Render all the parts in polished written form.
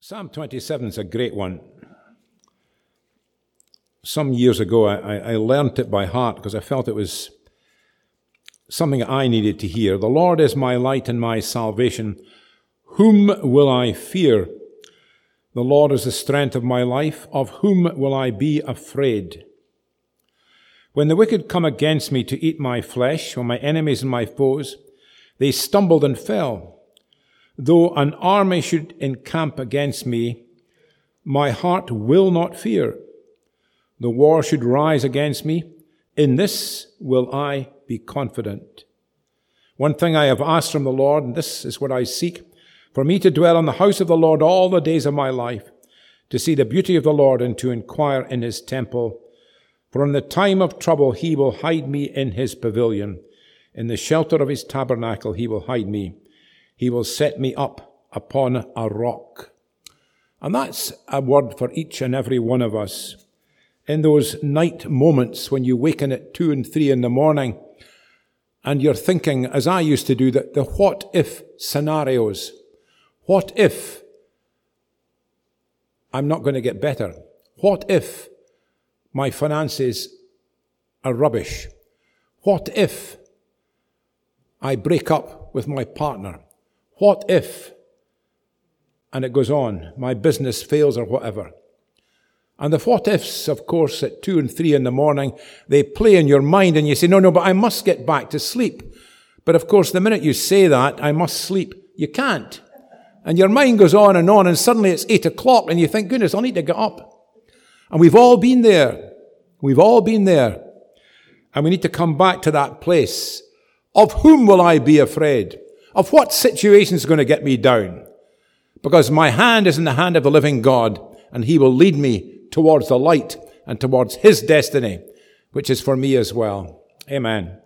Psalm 27 is a great one. Some years ago, I learnt it by heart because I felt it was something I needed to hear. The Lord is my light and my salvation. Whom will I fear? The Lord is the strength of my life. Of whom will I be afraid? When the wicked come against me to eat my flesh, when my enemies and my foes, they stumbled and fell. Though an army should encamp against me, my heart will not fear. The war should rise against me. In this will I be confident. One thing I have asked from the Lord, and this is what I seek, for me to dwell in the house of the Lord all the days of my life, to see the beauty of the Lord and to inquire in his temple. For in the time of trouble he will hide me in his pavilion. In the shelter of his tabernacle he will hide me. He will set me up upon a rock. And that's a word for each and every one of us. In those night moments when you waken at 2 and 3 in the morning and you're thinking, as I used to do, that the what if scenarios. What if I'm not going to get better? What if my finances are rubbish? What if I break up with my partner? What if, and it goes on, my business fails or whatever. And the what ifs, of course, at 2 and 3 in the morning, they play in your mind and you say, no, but I must get back to sleep. But of course, the minute you say that, I must sleep, you can't. And your mind goes on, and suddenly it's 8 o'clock and you think, goodness, I'll need to get up. And we've all been there. We've all been there. And we need to come back to that place. Of whom will I be afraid? Of what situation is going to get me down? Because my hand is in the hand of the living God, and he will lead me towards the light and towards his destiny, which is for me as well. Amen.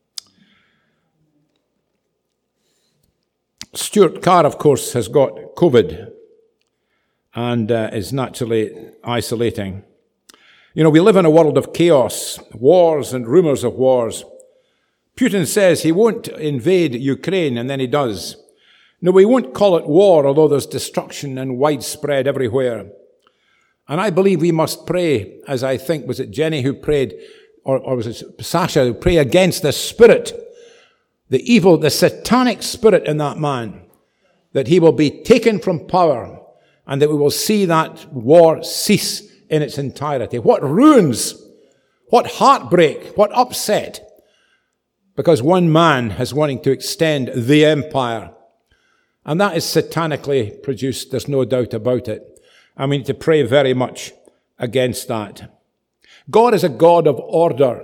Stuart Carr, of course, has got COVID and is naturally isolating. You know, we live in a world of chaos, wars and rumors of wars. Putin says he won't invade Ukraine, and then he does. No, we won't call it war, although there's destruction and widespread everywhere. And I believe we must pray, as I think, was it Jenny who prayed, or was it Sasha who prayed against the spirit, the evil, the satanic spirit in that man, that he will be taken from power, and that we will see that war cease in its entirety. What ruins, what heartbreak, what upset. Because one man is wanting to extend the empire. And that is satanically produced, there's no doubt about it. And we need to pray very much against that. God is a God of order.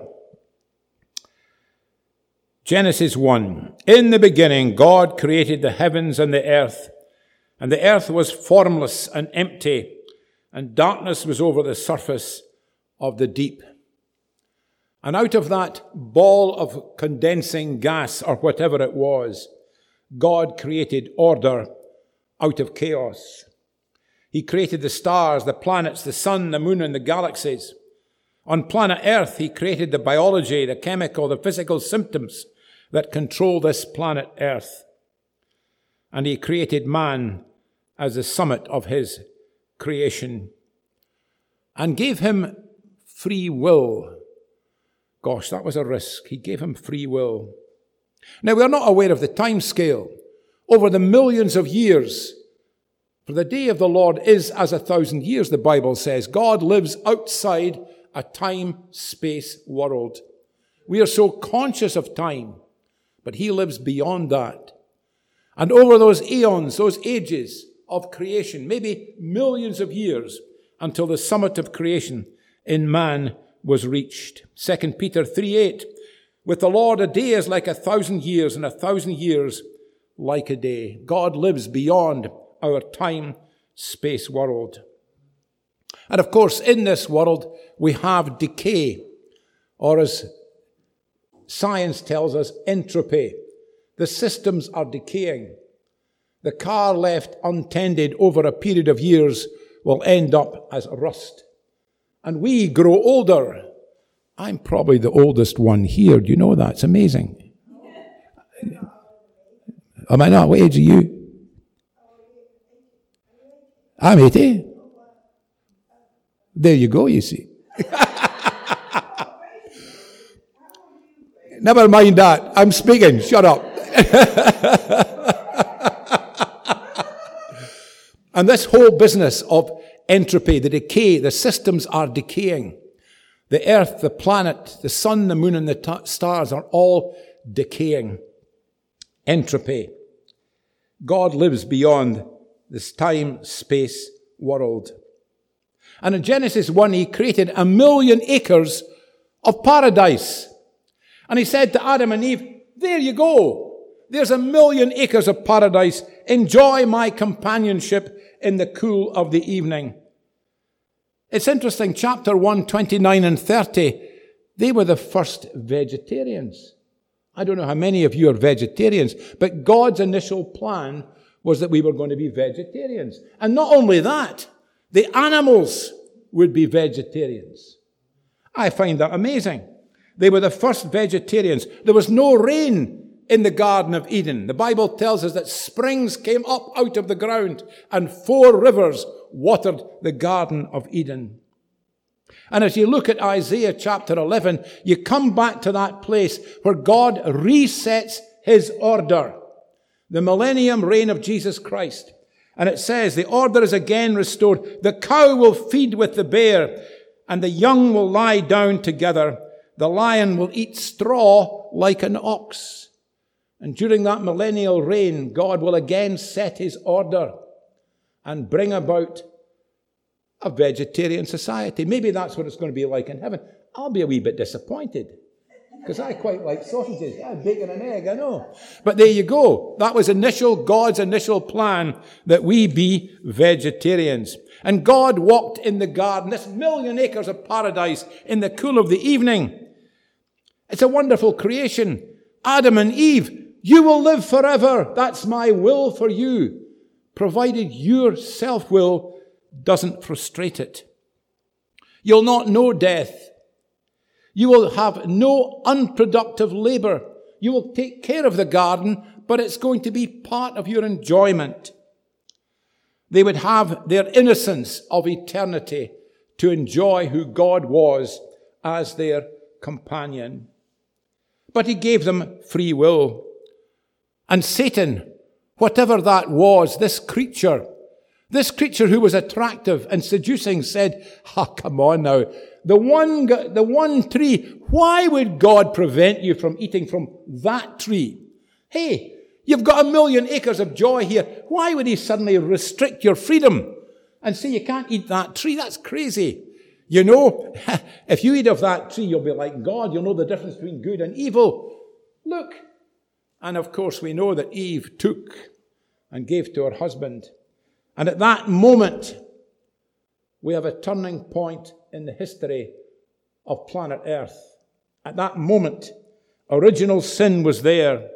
Genesis 1. In the beginning, God created the heavens and the earth was formless and empty, and darkness was over the surface of the deep. And out of that ball of condensing gas, or whatever it was, God created order out of chaos. He created the stars, the planets, the sun, the moon, and the galaxies. On planet Earth, he created the biology, the chemical, the physical symptoms that control this planet Earth. And he created man as the summit of his creation and gave him free will. Gosh, that was a risk. He gave him free will. Now, we are not aware of the time scale. Over the millions of years, for the day of the Lord is as 1,000 years, the Bible says. God lives outside a time-space world. We are so conscious of time, but he lives beyond that. And over those eons, those ages of creation, maybe millions of years, until the summit of creation in man was reached. 2 Peter 3:8, with the Lord a day is like 1,000 years, and 1,000 years like a day. God lives beyond our time-space world. And of course, in this world, we have decay, or as science tells us, entropy. The systems are decaying. The car left untended over a period of years will end up as rust. And we grow older. I'm probably the oldest one here. Do you know that? It's amazing. Am I not? What age are you? I'm 80. There you go, you see. Never mind that. I'm speaking. Shut up. And this whole business of entropy, the decay, the systems are decaying. The earth, the planet, the sun, the moon, and the stars are all decaying. Entropy. God lives beyond this time-space world. And in Genesis 1, he created 1,000,000 acres of paradise. And he said to Adam and Eve, there you go. There's 1,000,000 acres of paradise. Enjoy my companionship in the cool of the evening. It's interesting, chapter 1, 29 and 30, they were the first vegetarians. I don't know how many of you are vegetarians, but God's initial plan was that we were going to be vegetarians. And not only that, the animals would be vegetarians. I find that amazing. They were the first vegetarians. There was no rain in the Garden of Eden. The Bible tells us that springs came up out of the ground and 4 rivers watered the Garden of Eden. And as you look at Isaiah chapter 11, you come back to that place where God resets his order. The millennium reign of Jesus Christ. And it says, the order is again restored. The cow will feed with the bear, and the young will lie down together. The lion will eat straw like an ox. And during that millennial reign, God will again set his order and bring about a vegetarian society. Maybe that's what it's going to be like in heaven. I'll be a wee bit disappointed because I quite like sausages. Bacon and egg, I know. But there you go. That was God's initial plan, that we be vegetarians. And God walked in the garden, this 1,000,000 acres of paradise, in the cool of the evening. It's a wonderful creation. Adam and Eve, you will live forever. That's my will for you, provided your self-will doesn't frustrate it. You'll not know death. You will have no unproductive labor. You will take care of the garden, but it's going to be part of your enjoyment. They would have their innocence of eternity to enjoy who God was as their companion. But he gave them free will. And Satan, whatever that was, this creature who was attractive and seducing, said, come on now. The one tree, why would God prevent you from eating from that tree? Hey, you've got 1,000,000 acres of joy here. Why would he suddenly restrict your freedom and say you can't eat that tree? That's crazy. You know, if you eat of that tree, you'll be like God. You'll know the difference between good and evil. Look. And of course, we know that Eve took and gave to her husband. And at that moment, we have a turning point in the history of planet Earth. At that moment, original sin was there.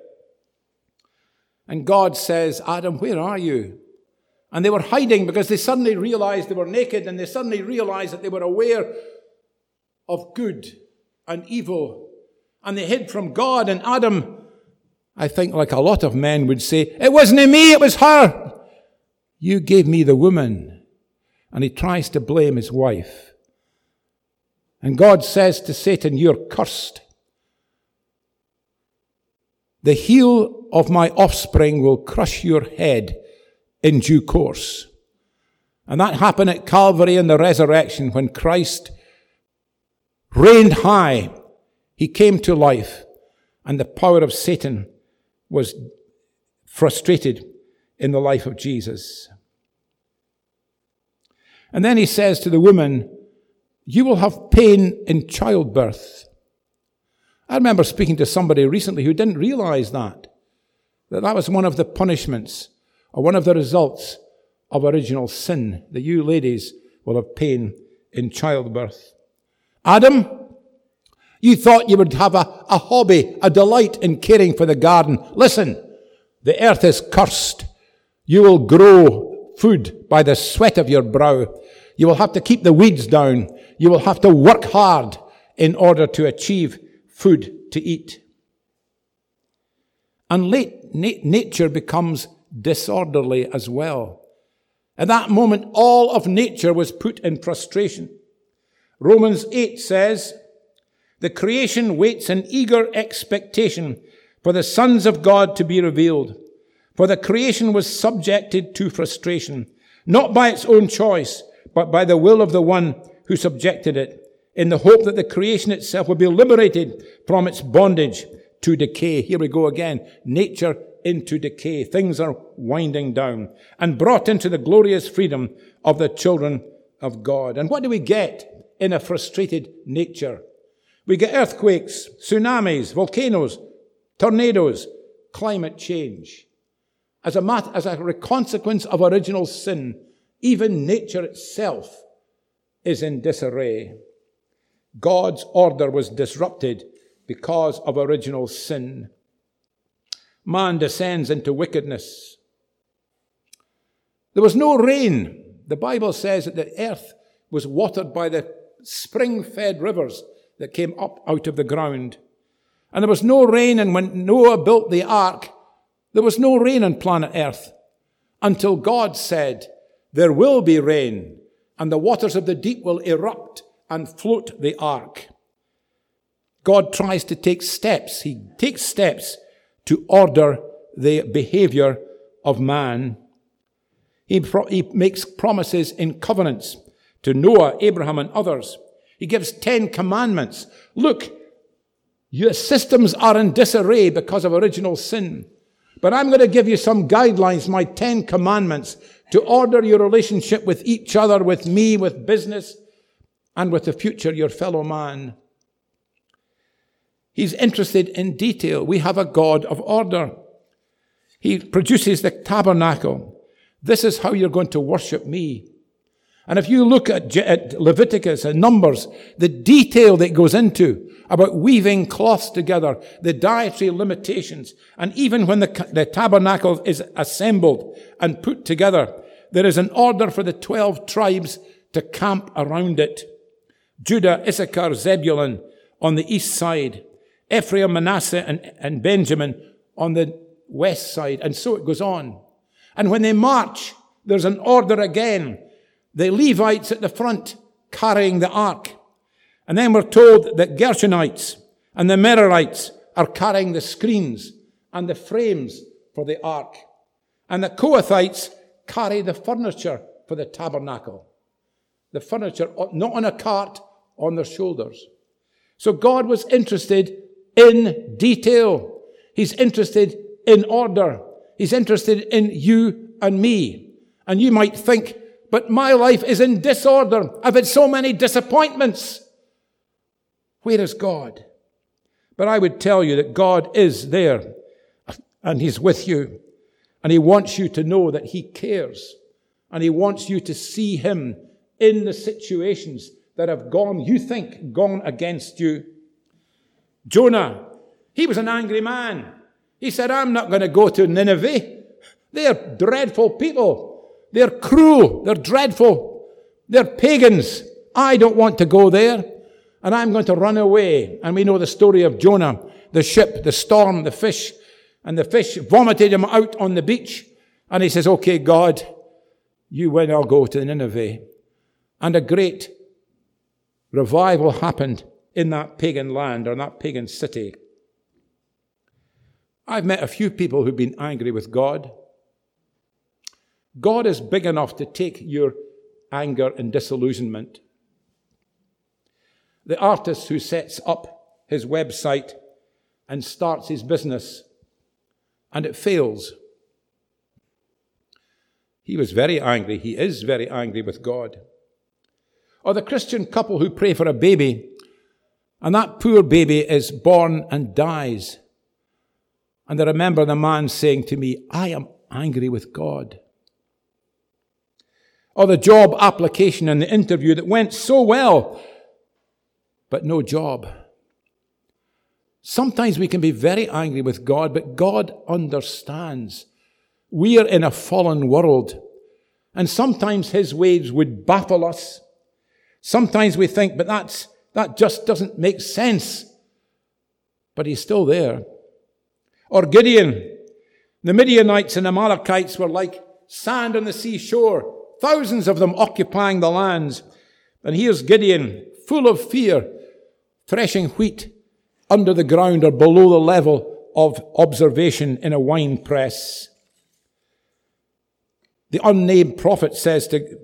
And God says, Adam, where are you? And they were hiding because they suddenly realized they were naked, and they suddenly realized that they were aware of good and evil. And they hid from God. And Adam, I think like a lot of men would say, it wasn't me, it was her. You gave me the woman. And he tries to blame his wife. And God says to Satan, you're cursed. The heel of my offspring will crush your head in due course. And that happened at Calvary in the resurrection when Christ reigned high. He came to life, and the power of Satan was frustrated in the life of Jesus. And then he says to the woman, you will have pain in childbirth. I remember speaking to somebody recently who didn't realize that was one of the punishments or one of the results of original sin, that you ladies will have pain in childbirth. Adam, you thought you would have a hobby, a delight in caring for the garden. Listen, the earth is cursed. You will grow food by the sweat of your brow. You will have to keep the weeds down. You will have to work hard in order to achieve food to eat. And nature becomes disorderly as well. At that moment, all of nature was put in frustration. Romans 8 says, the creation waits in eager expectation for the sons of God to be revealed. For the creation was subjected to frustration, not by its own choice, but by the will of the one who subjected it, in the hope that the creation itself will be liberated from its bondage to decay. Here we go again. Nature into decay. Things are winding down. And brought into the glorious freedom of the children of God. And what do we get in a frustrated nature? We get earthquakes, tsunamis, volcanoes, tornadoes, climate change. As a consequence of original sin, even nature itself is in disarray. God's order was disrupted because of original sin. Man descends into wickedness. There was no rain. The Bible says that the earth was watered by the spring-fed rivers that came up out of the ground. And there was no rain, and when Noah built the ark, there was no rain on planet Earth until God said, there will be rain, and the waters of the deep will erupt and float the ark. God tries to take steps. He takes steps to order the behavior of man. He makes promises in covenants to Noah, Abraham, and others. He gives 10 commandments. Look, your systems are in disarray because of original sin. But I'm going to give you some guidelines, my 10 commandments, to order your relationship with each other, with me, with business, and with the future, your fellow man. He's interested in detail. We have a God of order. He produces the tabernacle. This is how you're going to worship me. And if you look at Leviticus and Numbers, the detail that goes into about weaving cloths together, the dietary limitations, and even when the tabernacle is assembled and put together, there is an order for the 12 tribes to camp around it. Judah, Issachar, Zebulun on the east side, Ephraim, Manasseh, and Benjamin on the west side, and so it goes on. And when they march, there's an order again. The Levites at the front carrying the ark. And then we're told that Gershonites and the Merarites are carrying the screens and the frames for the ark. And the Kohathites carry the furniture for the tabernacle. The furniture, not on a cart, on their shoulders. So God was interested in detail. He's interested in order. He's interested in you and me. And you might think, but my life is in disorder. I've had so many disappointments. Where is God? But I would tell you that God is there and He's with you. And He wants you to know that He cares. And He wants you to see Him in the situations that have gone against you. Jonah, he was an angry man. He said, I'm not going to go to Nineveh. They're dreadful people. They're cruel. They're dreadful. They're pagans. I don't want to go there. And I'm going to run away. And we know the story of Jonah, the ship, the storm, the fish. And the fish vomited him out on the beach. And he says, okay, God, you win, I'll go to Nineveh. And a great revival happened in that pagan land or in that pagan city. I've met a few people who've been angry with God. God is big enough to take your anger and disillusionment. The artist who sets up his website and starts his business and it fails. He was very angry. He is very angry with God. Or the Christian couple who pray for a baby and that poor baby is born and dies. And I remember the man saying to me, I am angry with God. Or the job application and the interview that went so well, but no job. Sometimes we can be very angry with God, but God understands. We are in a fallen world, and sometimes His ways would baffle us. Sometimes we think, but that just doesn't make sense. But He's still there. Or Gideon, the Midianites and Amalekites were like sand on the seashore. thousands of them occupying the lands. And here's Gideon, full of fear, threshing wheat under the ground or below the level of observation in a wine press. The unnamed prophet says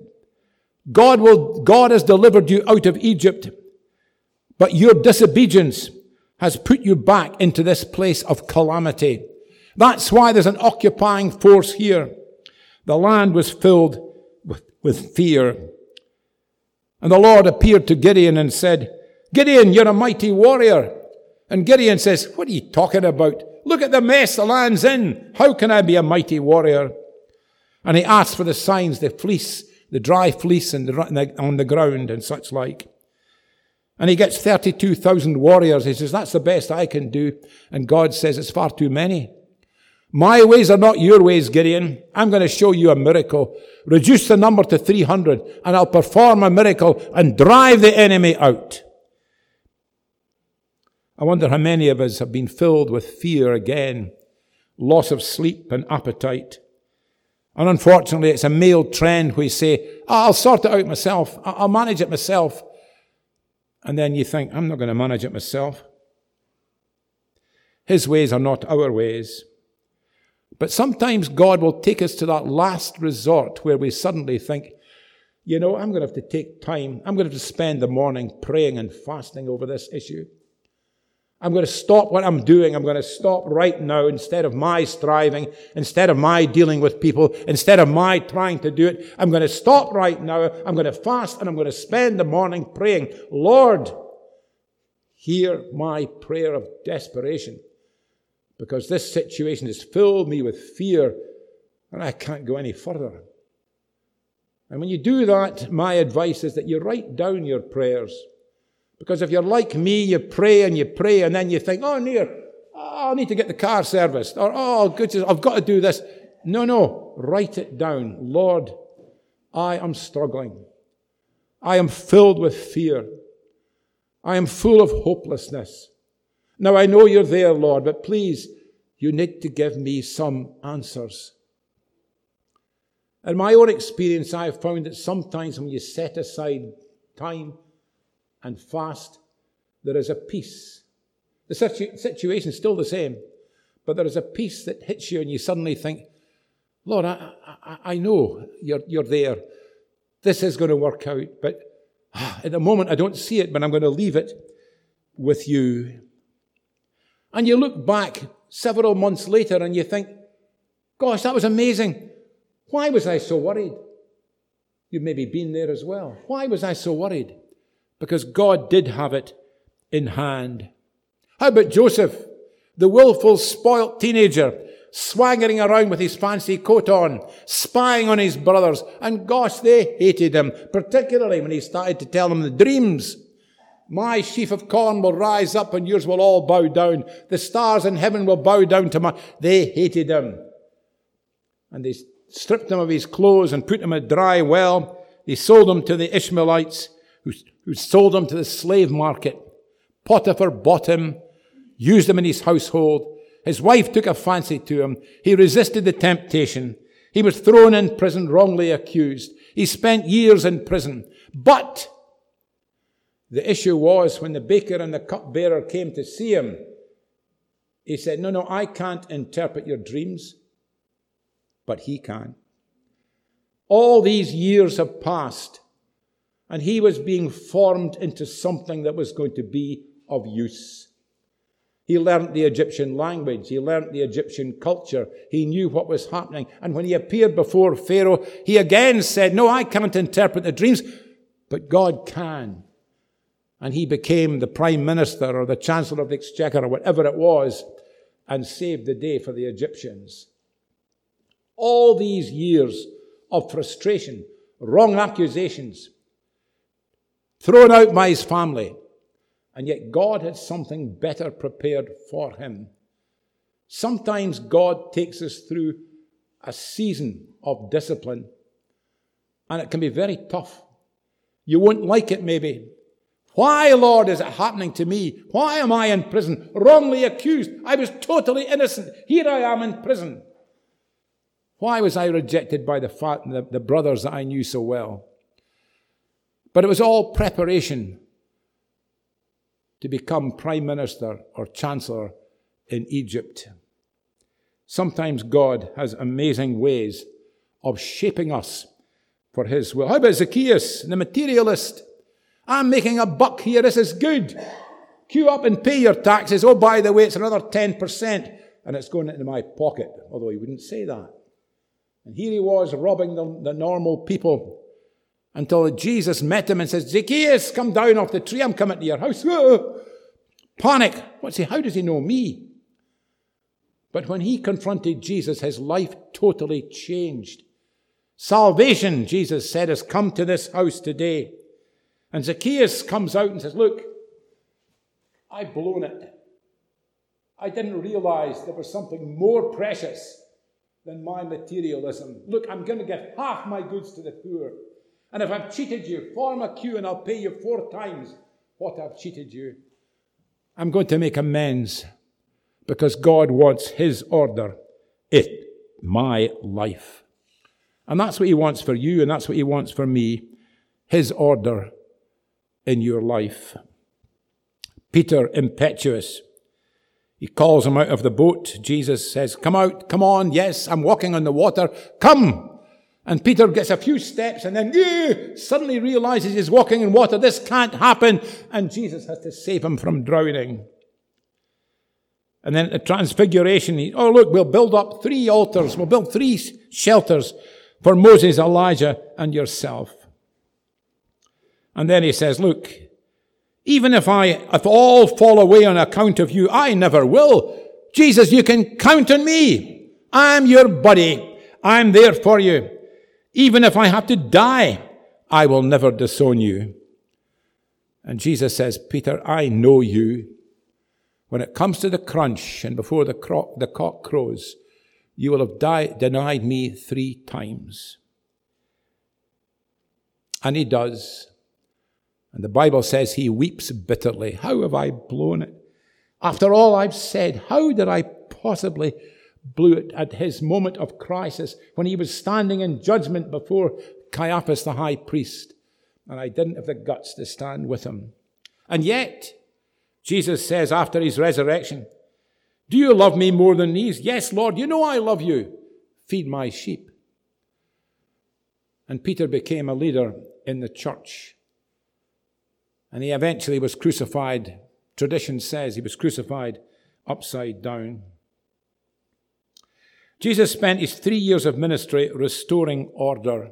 God has delivered you out of Egypt, but your disobedience has put you back into this place of calamity. That's why there's an occupying force here. The land was filled with fear. And the Lord appeared to Gideon and said, Gideon, you're a mighty warrior. And Gideon says, what are you talking about? Look at the mess the land's in. How can I be a mighty warrior? And he asked for the signs, the fleece, the dry fleece on the ground and such like. And he gets 32,000 warriors. He says, that's the best I can do. And God says, it's far too many. My ways are not your ways, Gideon. I'm going to show you a miracle. Reduce the number to 300, and I'll perform a miracle and drive the enemy out. I wonder how many of us have been filled with fear again, loss of sleep and appetite. And unfortunately, it's a male trend where we say, I'll sort it out myself. I'll manage it myself. And then you think, I'm not going to manage it myself. His ways are not our ways. But sometimes God will take us to that last resort where we suddenly think, I'm going to have to take time. I'm going to have to spend the morning praying and fasting over this issue. I'm going to stop what I'm doing. I'm going to stop right now instead of my striving, instead of my dealing with people, instead of my trying to do it. I'm going to stop right now. I'm going to fast and I'm going to spend the morning praying. Lord, hear my prayer of desperation, because this situation has filled me with fear and I can't go any further. And when you do that, my advice is that you write down your prayers. Because if you're like me, you pray, and then you think, I need to get the car serviced. Or, I've got to do this. No, write it down. Lord, I am struggling. I am filled with fear. I am full of hopelessness. Now, I know you're there, Lord, but please, you need to give me some answers. In my own experience, I have found that sometimes when you set aside time and fast, there is a peace. The situation is still the same, but there is a peace that hits you and you suddenly think, Lord, I know you're there. This is going to work out, but at the moment I don't see it, but I'm going to leave it with you. And you look back several months later and you think, gosh, that was amazing. Why was I so worried? You've maybe been there as well. Why was I so worried? Because God did have it in hand. How about Joseph, the willful, spoilt teenager, swaggering around with his fancy coat on, spying on his brothers, and gosh, they hated him, particularly when he started to tell them the dreams. My sheaf of corn will rise up and yours will all bow down. The stars in heaven will bow down to my... They hated him. And they stripped him of his clothes and put him in a dry well. They sold him to the Ishmaelites, who sold him to the slave market. Potiphar bought him, used him in his household. His wife took a fancy to him. He resisted the temptation. He was thrown in prison, wrongly accused. He spent years in prison. But the issue was when the baker and the cupbearer came to see him, he said, no, I can't interpret your dreams, but he can. All these years have passed, and he was being formed into something that was going to be of use. He learned the Egyptian language. He learned the Egyptian culture. He knew what was happening. And when he appeared before Pharaoh, he again said, no, I can't interpret the dreams, but God can. And he became the prime minister or the chancellor of the exchequer or whatever it was and saved the day for the Egyptians. All these years of frustration, wrong accusations, thrown out by his family, and yet God had something better prepared for him. Sometimes God takes us through a season of discipline, and it can be very tough. You won't like it maybe. Why, Lord, is it happening to me? Why am I in prison? Wrongly accused. I was totally innocent. Here I am in prison. Why was I rejected by the brothers that I knew so well? But it was all preparation to become prime minister or chancellor in Egypt. Sometimes God has amazing ways of shaping us for his will. How about Zacchaeus, the materialist? I'm making a buck here. This is good. Queue up and pay your taxes. Oh, by the way, it's another 10%, and it's going into my pocket, although he wouldn't say that. And here he was robbing the normal people until Jesus met him and says, Zacchaeus, come down off the tree. I'm coming to your house. Whoa! Panic. What's he? How does he know me? But when he confronted Jesus, his life totally changed. Salvation, Jesus said, has come to this house today. And Zacchaeus comes out and says, look, I've blown it. I didn't realize there was something more precious than my materialism. Look, I'm going to give half my goods to the poor. And if I've cheated you, form a queue and I'll pay you 4 times what I've cheated you. I'm going to make amends because God wants his order in my life. And that's what he wants for you, and that's what he wants for me, his order in your life. Peter, impetuous. He calls him out of the boat. Jesus says, come out, come on, yes, I'm walking on the water, come. And Peter gets a few steps and then suddenly realizes he's walking in water. This can't happen. And Jesus has to save him from drowning. And then at the transfiguration, look, we'll build up 3 altars. We'll build 3 shelters for Moses, Elijah, and yourself. And then he says, look, even if all fall away on account of you, I never will. Jesus, you can count on me. I'm your buddy. I'm there for you. Even if I have to die, I will never disown you. And Jesus says, Peter, I know you. When it comes to the crunch and before the cock crows, you will have denied me 3 times. And he does. And the Bible says he weeps bitterly. How have I blown it? After all I've said, how did I possibly blew it at his moment of crisis when he was standing in judgment before Caiaphas the high priest, and I didn't have the guts to stand with him. And yet, Jesus says after his resurrection, do you love me more than these? Yes, Lord, you know I love you. Feed my sheep. And Peter became a leader in the church. And he eventually was crucified. Tradition says he was crucified upside down. Jesus spent his 3 years of ministry restoring order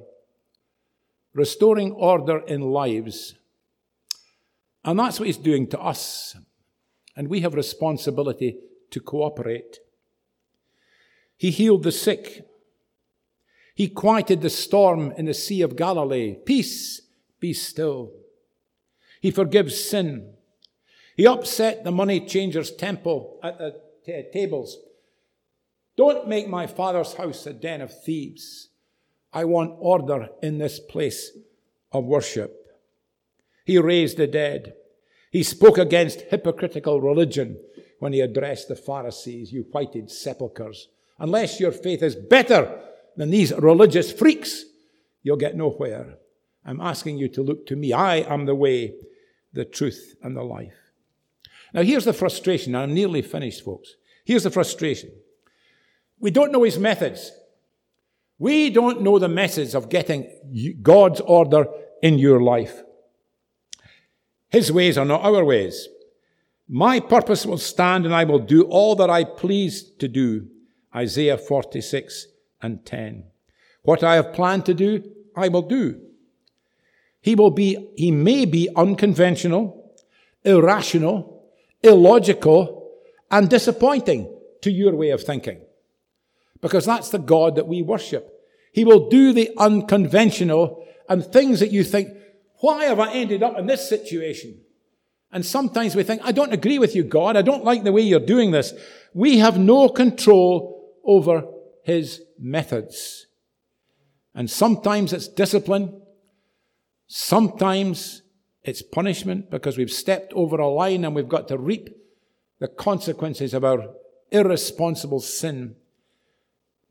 in lives. And that's what he's doing to us. And we have responsibility to cooperate. He healed the sick. He quieted the storm in the Sea of Galilee. Peace, be still. He forgives sin. He upset the money changers' temple at the tables. Don't make my Father's house a den of thieves. I want order in this place of worship. He raised the dead. He spoke against hypocritical religion when he addressed the Pharisees, you whited sepulchres. Unless your faith is better than these religious freaks, you'll get nowhere. I'm asking you to look to me. I am the way, the truth, and the life. Now here's the frustration. I'm nearly finished, folks. Here's the frustration. We don't know his methods. We don't know the methods of getting God's order in your life. His ways are not our ways. My purpose will stand and I will do all that I please to do. Isaiah 46 and 10. What I have planned to do, I will do. He may be unconventional, irrational, illogical, and disappointing to your way of thinking. Because that's the God that we worship. He will do the unconventional and things that you think, why have I ended up in this situation? And sometimes we think, I don't agree with you, God. I don't like the way you're doing this. We have no control over his methods. And sometimes it's discipline. Sometimes it's punishment because we've stepped over a line and we've got to reap the consequences of our irresponsible sin.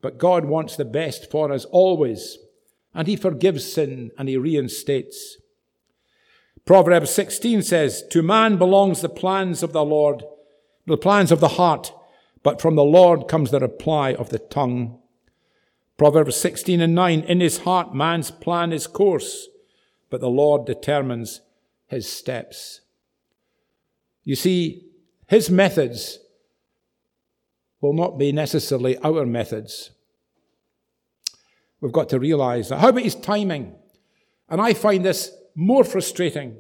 But God wants the best for us always. And he forgives sin and he reinstates. Proverbs 16 says, to man belongs the plans of the Lord, the plans of the heart, but from the Lord comes the reply of the tongue. Proverbs 16:9, in his heart man's plan is course, but the Lord determines his steps. You see, his methods will not be necessarily our methods. We've got to realize that. How about his timing? And I find this more frustrating.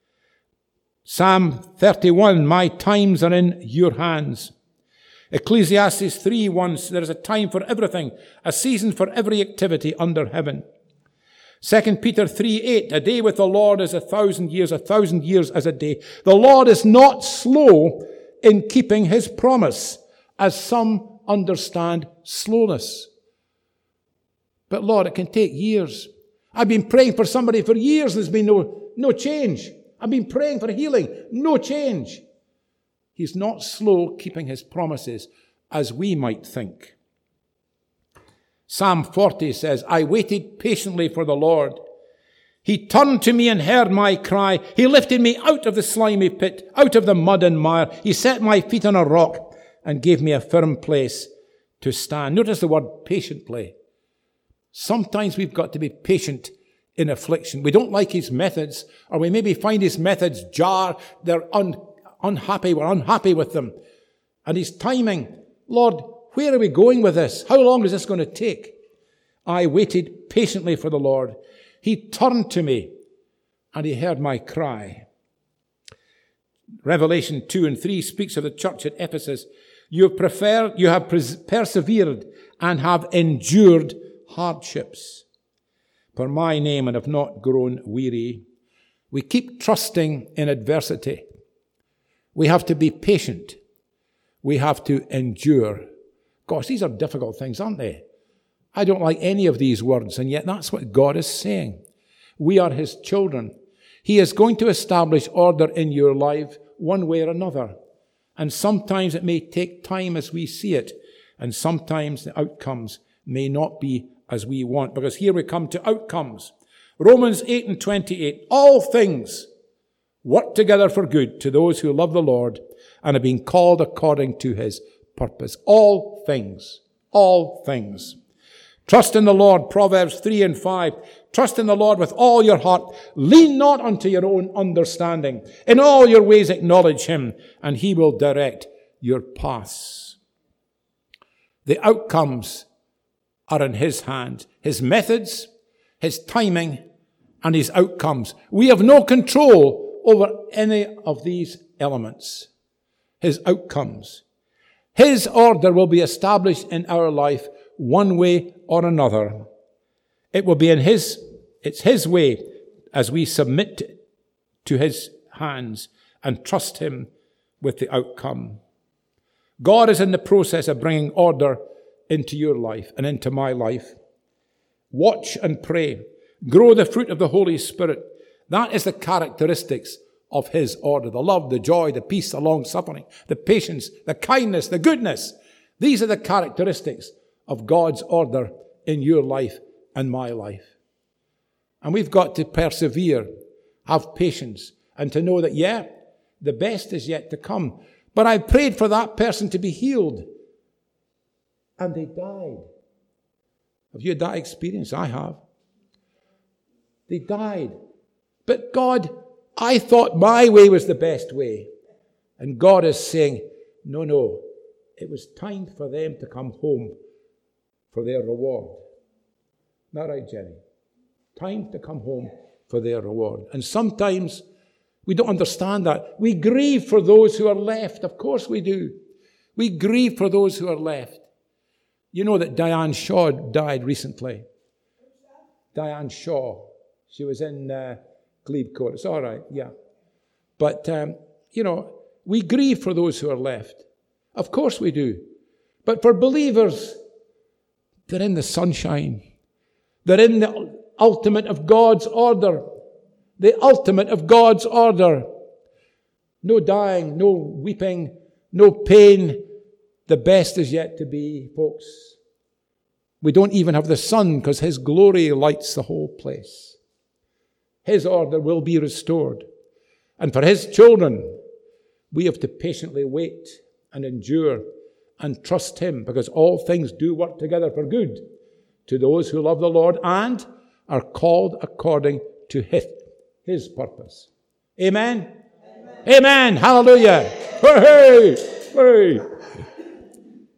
Psalm 31, my times are in your hands. Ecclesiastes 3:1, there is a time for everything, a season for every activity under heaven. 2 Peter 3:8, a day with the Lord is 1,000 years as a day. The Lord is not slow in keeping his promise, as some understand slowness. But Lord, it can take years. I've been praying for somebody for years and there's been no change. I've been praying for healing, no change. He's not slow keeping his promises, as we might think. Psalm 40 says, I waited patiently for the Lord. He turned to me and heard my cry. He lifted me out of the slimy pit, out of the mud and mire. He set my feet on a rock and gave me a firm place to stand. Notice the word patiently. Sometimes we've got to be patient in affliction. We don't like his methods, or we maybe find his methods jar. They're unhappy. We're unhappy with them. And his timing. Lord, where are we going with this? How long is this going to take? I waited patiently for the Lord. He turned to me and he heard my cry. Revelation 2:3 speaks of the church at Ephesus. You have persevered and have endured hardships for my name and have not grown weary. We keep trusting in adversity. We have to be patient. We have to endure. Gosh, these are difficult things, aren't they? I don't like any of these words, and yet that's what God is saying. We are his children. He is going to establish order in your life one way or another. And sometimes it may take time as we see it, and sometimes the outcomes may not be as we want, because here we come to outcomes. Romans 8:28, all things work together for good to those who love the Lord and have been called according to his purpose. All things. All things. Trust in the Lord, Proverbs 3:5. Trust in the Lord with all your heart. Lean not unto your own understanding. In all your ways acknowledge him, and he will direct your paths. The outcomes are in his hand. His methods, his timing, and his outcomes. We have no control over any of these elements. His outcomes. His order will be established in our life one way or another. It will be it's his way as we submit to his hands and trust him with the outcome. God is in the process of bringing order into your life and into my life. Watch and pray. Grow the fruit of the Holy Spirit. That is the characteristics of his order. The love, the joy, the peace, the long-suffering, the patience, the kindness, the goodness. These are the characteristics of God's order in your life and my life. And we've got to persevere, have patience, and to know that, the best is yet to come. But I prayed for that person to be healed, and they died. Have you had that experience? I have. They died. But God, I thought my way was the best way. And God is saying, no, it was time for them to come home for their reward. Not right, Jenny? Time to come home for their reward. And sometimes we don't understand that. We grieve for those who are left. Of course we do. We grieve for those who are left. You know that Diane Shaw died recently. Diane Shaw. She was in Glebe Court. It's all right, yeah. But, we grieve for those who are left. Of course we do. But for believers, they're in the sunshine. They're in the ultimate of God's order. The ultimate of God's order. No dying, no weeping, no pain. The best is yet to be, folks. We don't even have the sun because his glory lights the whole place. His order will be restored. And for his children, we have to patiently wait and endure and trust him, because all things do work together for good to those who love the Lord and are called according to his purpose. Amen? Amen. Amen. Hallelujah. Hey, hey.